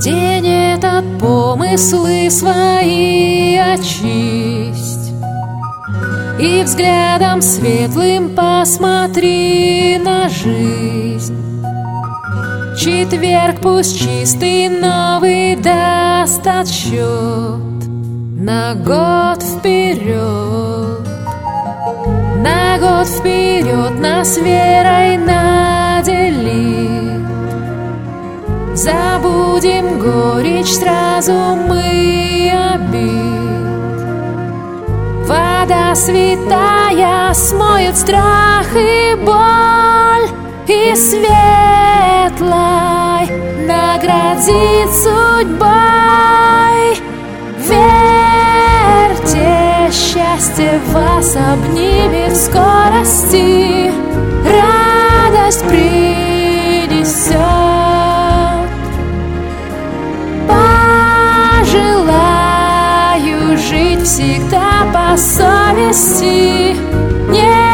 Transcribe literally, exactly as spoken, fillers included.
день этот помыслы свои очисть, и взглядом светлым посмотри на жизнь. Четверг пусть чистый новый даст отсчет на год вперед. На год вперед нас верой наделит. Забудем горечь сразу мы обид. Вода святая смоет страх и боль, и светлой наградит судьбой. Верьте, счастье вас обнимет в скорости, радость принесет. Пожелаю жить всегда по совести. Не